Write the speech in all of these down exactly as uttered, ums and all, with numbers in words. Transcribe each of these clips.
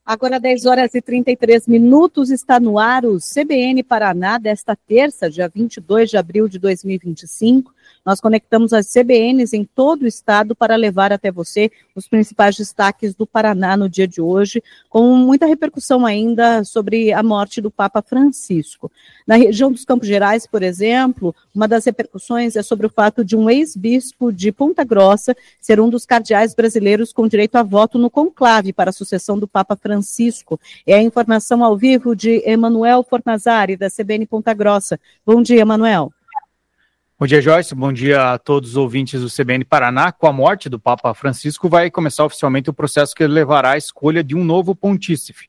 Agora dez horas e trinta e três minutos, está no ar o C B N Paraná desta terça, dia vinte e dois de abril de dois mil e vinte e cinco. Nós conectamos as C B Ns em todo o estado para levar até você os principais destaques do Paraná no dia de hoje, com muita repercussão ainda sobre a morte do Papa Francisco. Na região dos Campos Gerais, por exemplo, uma das repercussões é sobre o fato de um ex-bispo de Ponta Grossa ser um dos cardeais brasileiros com direito a voto no conclave para a sucessão do Papa Francisco. É a informação ao vivo de Emanuel Fornazari, da C B N Ponta Grossa. Bom dia, Emanuel. Bom dia, Joyce. Bom dia a todos os ouvintes do C B N Paraná. Com a morte do Papa Francisco, vai começar oficialmente o processo que levará à escolha de um novo pontífice.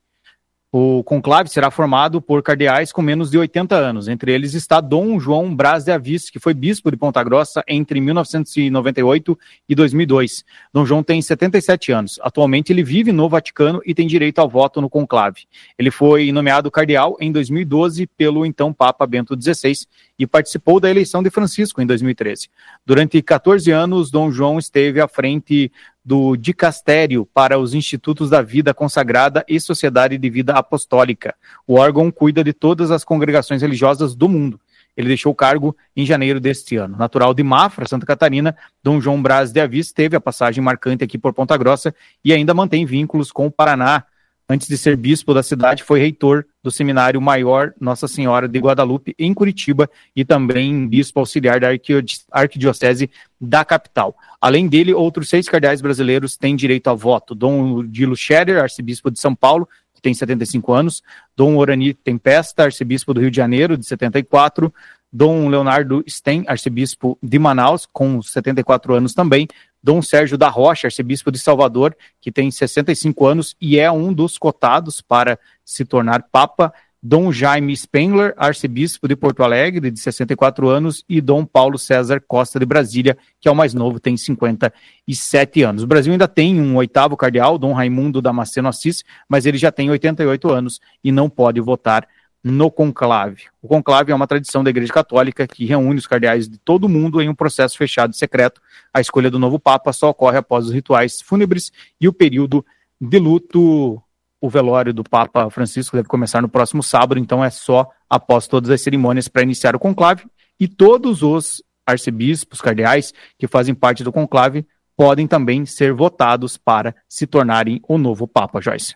O conclave será formado por cardeais com menos de oitenta anos. Entre eles está Dom João Braz de Avis, que foi bispo de Ponta Grossa entre mil novecentos e noventa e oito e dois mil e dois. Dom João tem setenta e sete anos. Atualmente ele vive no Vaticano e tem direito ao voto no conclave. Ele foi nomeado cardeal em dois mil e doze pelo então Papa Bento dezesseis e participou da eleição de Francisco em dois mil e treze. Durante quatorze anos, Dom João esteve à frente do Dicastério para os Institutos da Vida Consagrada e Sociedade de Vida Apostólica. O órgão cuida de todas as congregações religiosas do mundo. Ele deixou o cargo em janeiro deste ano. Natural de Mafra, Santa Catarina, Dom João Braz de Avis teve a passagem marcante aqui por Ponta Grossa e ainda mantém vínculos com o Paraná. Antes de ser bispo da cidade, foi reitor do Seminário Maior Nossa Senhora de Guadalupe, em Curitiba, e também bispo auxiliar da Arquidiocese da capital. Além dele, outros seis cardeais brasileiros têm direito a voto. Dom Odilo Scherer, arcebispo de São Paulo, que tem setenta e cinco anos. Dom Orani Tempesta, arcebispo do Rio de Janeiro, de setenta e quatro. Dom Leonardo Sten, arcebispo de Manaus, com setenta e quatro anos também. Dom Sérgio da Rocha, arcebispo de Salvador, que tem sessenta e cinco anos e é um dos cotados para se tornar papa. Dom Jaime Spengler, arcebispo de Porto Alegre, de sessenta e quatro anos, e Dom Paulo César Costa de Brasília, que é o mais novo, tem cinquenta e sete anos. O Brasil ainda tem um oitavo cardeal, Dom Raimundo Damasceno Assis, mas ele já tem oitenta e oito anos e não pode votar no conclave. O conclave é uma tradição da Igreja Católica que reúne os cardeais de todo o mundo em um processo fechado e secreto. A escolha do novo Papa só ocorre após os rituais fúnebres e o período de luto. O velório do Papa Francisco deve começar no próximo sábado, então é só após todas as cerimônias para iniciar o conclave, e todos os arcebispos, cardeais que fazem parte do conclave podem também ser votados para se tornarem o novo Papa, Joyce.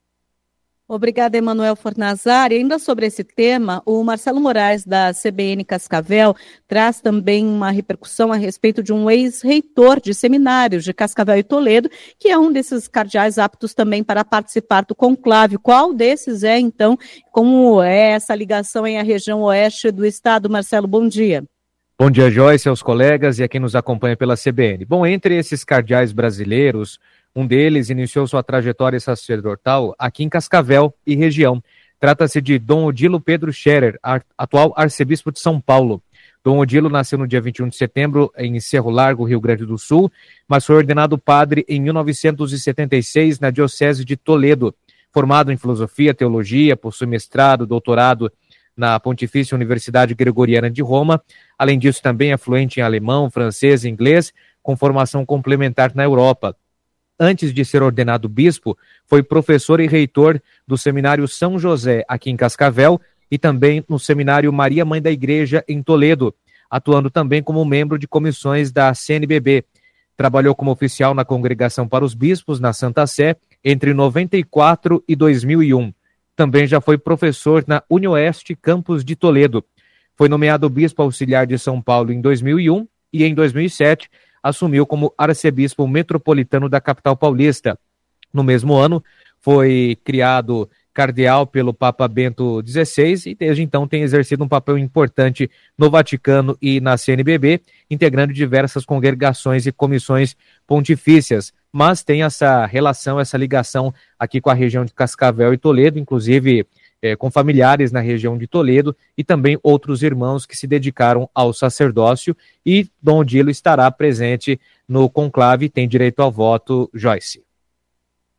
Obrigada, Emanuel Fornazari. Ainda sobre esse tema, o Marcelo Moraes, da C B N Cascavel, traz também uma repercussão a respeito de um ex-reitor de seminários de Cascavel e Toledo, que é um desses cardeais aptos também para participar do conclave. Qual desses é, então? Como é essa ligação em a região oeste do estado? Marcelo, bom dia. Bom dia, Joyce, aos colegas e a quem nos acompanha pela C B N. Bom, entre esses cardeais brasileiros, um deles iniciou sua trajetória sacerdotal aqui em Cascavel e região. Trata-se de Dom Odilo Pedro Scherer, atual arcebispo de São Paulo. Dom Odilo nasceu no dia vinte e um de setembro em Cerro Largo, Rio Grande do Sul, mas foi ordenado padre em mil novecentos e setenta e seis na Diocese de Toledo. Formado em filosofia, teologia, possui mestrado, doutorado na Pontifícia Universidade Gregoriana de Roma. Além disso, também é fluente em alemão, francês e inglês, com formação complementar na Europa. Antes de ser ordenado bispo, foi professor e reitor do Seminário São José, aqui em Cascavel, e também no Seminário Maria Mãe da Igreja, em Toledo, atuando também como membro de comissões da C N B B. Trabalhou como oficial na Congregação para os Bispos, na Santa Sé, entre noventa e quatro e dois mil e um. Também já foi professor na Unioeste Campus de Toledo. Foi nomeado bispo auxiliar de São Paulo em dois mil e um e em dois mil e sete assumiu como arcebispo metropolitano da capital paulista. No mesmo ano, foi criado cardeal pelo Papa Bento dezesseis e desde então tem exercido um papel importante no Vaticano e na C N B B, integrando diversas congregações e comissões pontifícias, mas tem essa relação, essa ligação aqui com a região de Cascavel e Toledo, inclusive é, com familiares na região de Toledo e também outros irmãos que se dedicaram ao sacerdócio, e Dom Odilo estará presente no conclave, tem direito ao voto, Joyce.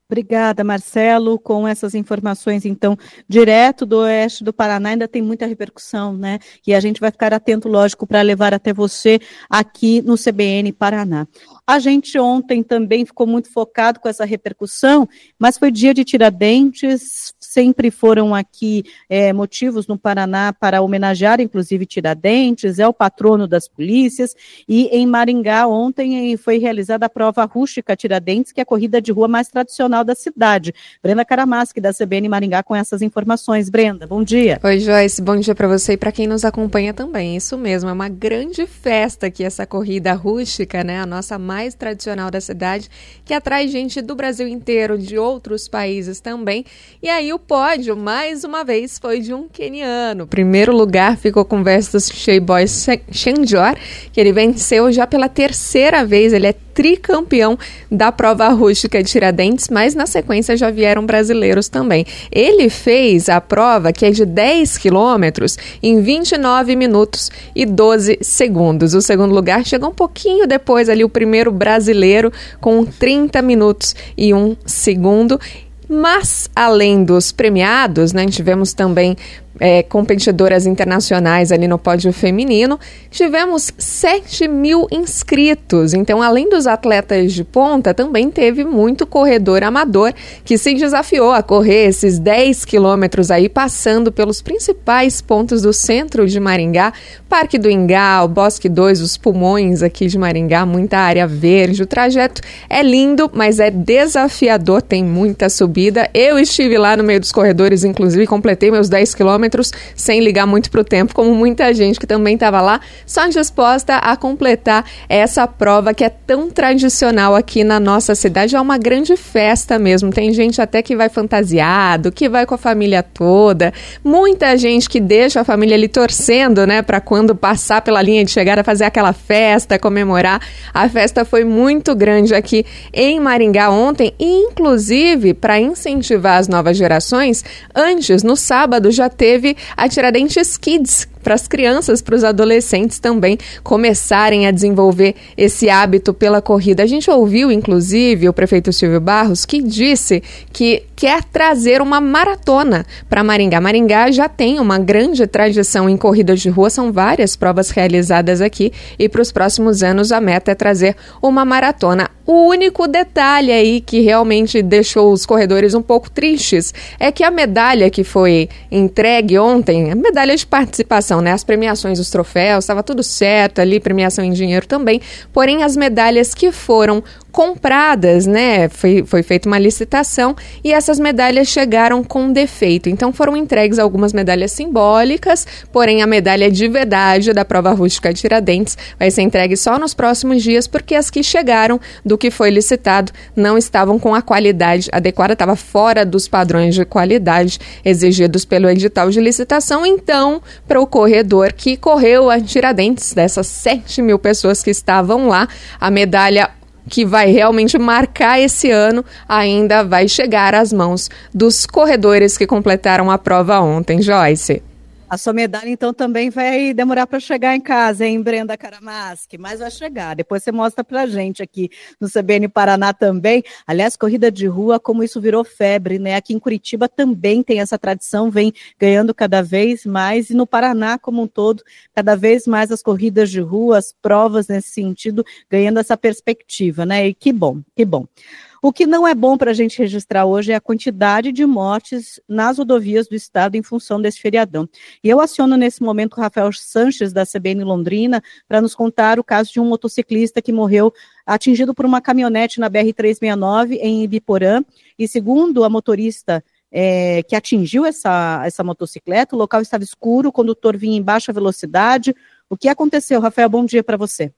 Obrigada, Marcelo. Com essas informações, então, direto do oeste do Paraná, ainda tem muita repercussão, né? E a gente vai ficar atento, lógico, para levar até você aqui no C B N Paraná. A gente ontem também ficou muito focado com essa repercussão, mas foi dia de Tiradentes, sempre foram aqui é, motivos no Paraná para homenagear, inclusive, Tiradentes, é o patrono das polícias, e em Maringá, ontem, foi realizada a prova rústica Tiradentes, que é a corrida de rua mais tradicional da cidade. Brenda Karamaski, da C B N Maringá, com essas informações. Brenda, bom dia. Oi, Joyce, bom dia para você e para quem nos acompanha também. Isso mesmo, é uma grande festa aqui essa corrida rústica, né? A nossa mais tradicional da cidade, que atrai gente do Brasil inteiro, de outros países também. E aí o pódio, mais uma vez, foi de um queniano. O primeiro lugar ficou com o Versus Sheiboy Shenjor, que ele venceu já pela terceira vez, ele é tricampeão da prova rústica de Tiradentes, mas na sequência já vieram brasileiros também. Ele fez a prova, que é de dez quilômetros, em vinte e nove minutos e doze segundos. O segundo lugar chegou um pouquinho depois ali, o primeiro brasileiro, com trinta minutos e um segundo. Mas, além dos premiados, né, tivemos também É, competidoras internacionais ali no pódio feminino, tivemos sete mil inscritos. Então, além dos atletas de ponta, também teve muito corredor amador que se desafiou a correr esses dez quilômetros aí, passando pelos principais pontos do centro de Maringá, Parque do Ingá, o Bosque dois, os pulmões aqui de Maringá, muita área verde. O trajeto é lindo, mas é desafiador, tem muita subida. Eu estive lá no meio dos corredores, inclusive, completei meus dez quilômetros sem ligar muito para o tempo, como muita gente que também estava lá, só disposta a completar essa prova que é tão tradicional aqui na nossa cidade. É uma grande festa mesmo, tem gente até que vai fantasiado, que vai com a família toda, muita gente que deixa a família ali torcendo, né, para quando passar pela linha de chegada fazer aquela festa, comemorar. A festa foi muito grande aqui em Maringá ontem, e inclusive para incentivar as novas gerações, antes, no sábado, já teve a Tiradentes Kids, para as crianças, para os adolescentes também começarem a desenvolver esse hábito pela corrida. A gente ouviu, inclusive, o prefeito Silvio Barros, que disse que quer trazer uma maratona para Maringá. Maringá já tem uma grande tradição em corridas de rua, são várias provas realizadas aqui, e para os próximos anos a meta é trazer uma maratona. O único detalhe aí que realmente deixou os corredores um pouco tristes é que a medalha que foi entregue ontem, a medalha de participação, né, as premiações, os troféus, estava tudo certo ali, premiação em dinheiro também, porém as medalhas que foram compradas, né, foi, foi feita uma licitação e essas medalhas chegaram com defeito, então foram entregues algumas medalhas simbólicas, porém a medalha de verdade da prova rústica de Tiradentes vai ser entregue só nos próximos dias, porque as que chegaram do que foi licitado não estavam com a qualidade adequada, estava fora dos padrões de qualidade exigidos pelo edital de licitação. Então, para o corredor que correu a Tiradentes, dessas sete mil pessoas que estavam lá, a medalha que vai realmente marcar esse ano ainda vai chegar às mãos dos corredores que completaram a prova ontem. Joyce. A sua medalha, então, também vai demorar para chegar em casa, hein, Brenda Karamaski? Mas vai chegar. Depois você mostra para a gente aqui no C B N Paraná também. Aliás, corrida de rua, como isso virou febre, né? Aqui em Curitiba também tem essa tradição, vem ganhando cada vez mais. E no Paraná, como um todo, cada vez mais as corridas de rua, as provas nesse sentido, ganhando essa perspectiva, né? E que bom, que bom. O que não é bom para a gente registrar hoje é a quantidade de mortes nas rodovias do estado em função desse feriadão. E eu aciono nesse momento o Rafael Sanches, da C B N Londrina, para nos contar o caso de um motociclista que morreu atingido por uma caminhonete na B R trezentos e sessenta e nove em Ibiporã. E segundo a motorista é, que atingiu essa, essa motocicleta, o local estava escuro, o condutor vinha em baixa velocidade. O que aconteceu, Rafael? Bom dia para você.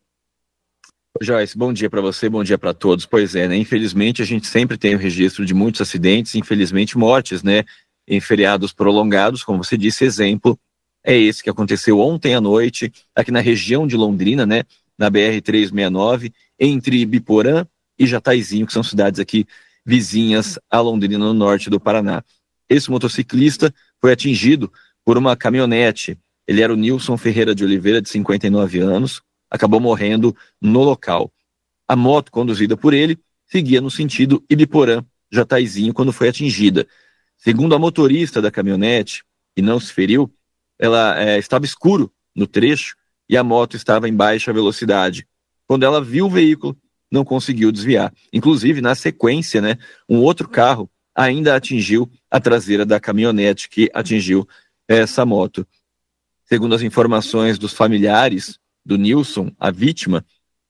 Joyce, bom dia para você, bom dia para todos. Pois é, né? Infelizmente a gente sempre tem o registro de muitos acidentes, infelizmente mortes, né, em feriados prolongados, como você disse, exemplo é esse que aconteceu ontem à noite, aqui na região de Londrina, né, na B R trezentos e sessenta e nove, entre Ibiporã e Jataizinho, que são cidades aqui vizinhas a Londrina, no norte do Paraná. Esse motociclista foi atingido por uma caminhonete. Ele era o Nilson Ferreira de Oliveira, de cinquenta e nove anos, acabou morrendo no local. A moto conduzida por ele seguia no sentido Ibiporã Jataizinho quando foi atingida. Segundo a motorista da caminhonete, que não se feriu, ela é, estava escuro no trecho e a moto estava em baixa velocidade. Quando ela viu o veículo, não conseguiu desviar. Inclusive, na sequência, né, um outro carro ainda atingiu a traseira da caminhonete que atingiu essa moto. Segundo as informações dos familiares do Nilson, a vítima,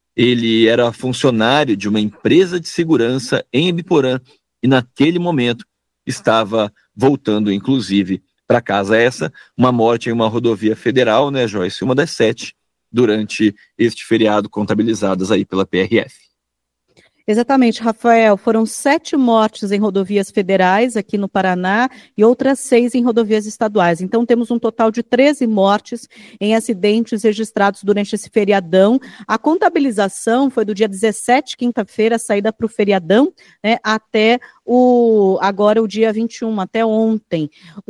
ele era funcionário de uma empresa de segurança em Ibiporã e naquele momento estava voltando, inclusive, para casa. Essa, uma morte em uma rodovia federal, né, Joyce? Uma das sete durante este feriado contabilizadas aí pela P R F. Exatamente, Rafael. Foram sete mortes em rodovias federais aqui no Paraná e outras seis em rodovias estaduais. Então, temos um total de treze mortes em acidentes registrados durante esse feriadão. A contabilização foi do dia dezessete, quinta-feira, saída para o feriadão, né, até o, agora o dia vinte e um, até ontem.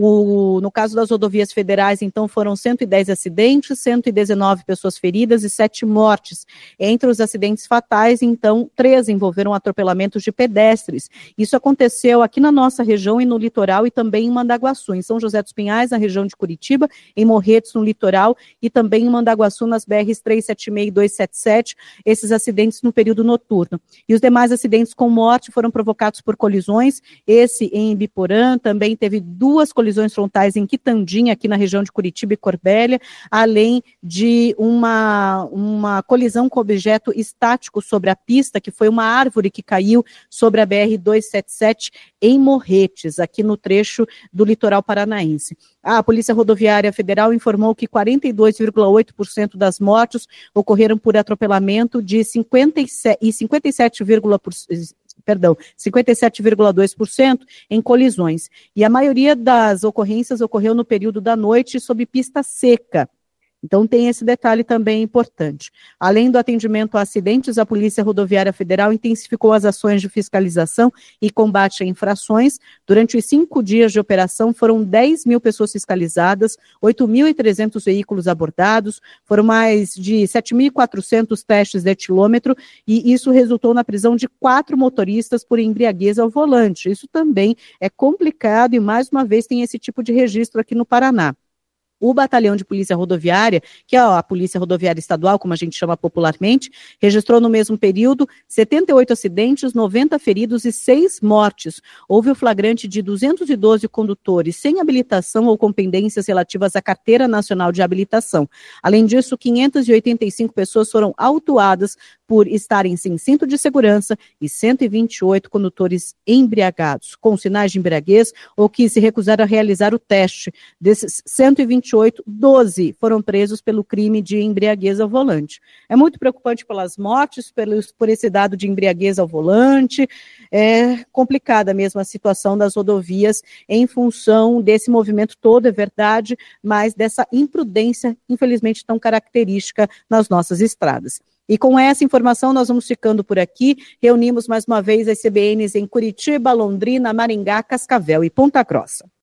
O, no caso das rodovias federais, então, foram cento e dez acidentes, cento e dezenove pessoas feridas e sete mortes. Entre os acidentes fatais, então, treze envolvidos envolveram atropelamentos de pedestres. Isso aconteceu aqui na nossa região e no litoral e também em Mandaguaçu, em São José dos Pinhais, na região de Curitiba, em Morretes, no litoral, e também em Mandaguaçu, nas B Rs trezentos e setenta e seis e duzentos e setenta e sete, esses acidentes no período noturno. E os demais acidentes com morte foram provocados por colisões, esse em Ibiporã, também teve duas colisões frontais em Quitandinha, aqui na região de Curitiba e Corbélia, além de uma, uma colisão com objeto estático sobre a pista, que foi uma árvore que caiu sobre a B R duzentos e setenta e sete em Morretes, aqui no trecho do litoral paranaense. A Polícia Rodoviária Federal informou que quarenta e dois vírgula oito por cento das mortes ocorreram por atropelamento de cinquenta e sete, e cinquenta e sete, perdão, cinquenta e sete vírgula dois por cento em colisões. E a maioria das ocorrências ocorreu no período da noite sob pista seca. Então tem esse detalhe também importante. Além do atendimento a acidentes, a Polícia Rodoviária Federal intensificou as ações de fiscalização e combate a infrações. Durante os cinco dias de operação, foram dez mil pessoas fiscalizadas, oito mil e trezentos veículos abordados, foram mais de sete mil e quatrocentos testes de etilômetro, e isso resultou na prisão de quatro motoristas por embriaguez ao volante. Isso também é complicado e, mais uma vez, tem esse tipo de registro aqui no Paraná. O Batalhão de Polícia Rodoviária, que é a Polícia Rodoviária Estadual, como a gente chama popularmente, registrou no mesmo período setenta e oito acidentes, noventa feridos e seis mortes. Houve o flagrante de duzentos e doze condutores sem habilitação ou com pendências relativas à Carteira Nacional de Habilitação. Além disso, quinhentas e oitenta e cinco pessoas foram autuadas por estarem sem cinto de segurança e cento e vinte e oito condutores embriagados, com sinais de embriaguez ou que se recusaram a realizar o teste. Desses cento e vinte e oito, doze foram presos pelo crime de embriaguez ao volante. É muito preocupante pelas mortes, pelos, por esse dado de embriaguez ao volante. É complicada mesmo a situação das rodovias em função desse movimento todo, é verdade, mas dessa imprudência, infelizmente, tão característica nas nossas estradas. E com essa informação nós vamos ficando por aqui. Reunimos mais uma vez as C B Ns em Curitiba, Londrina, Maringá, Cascavel e Ponta Grossa.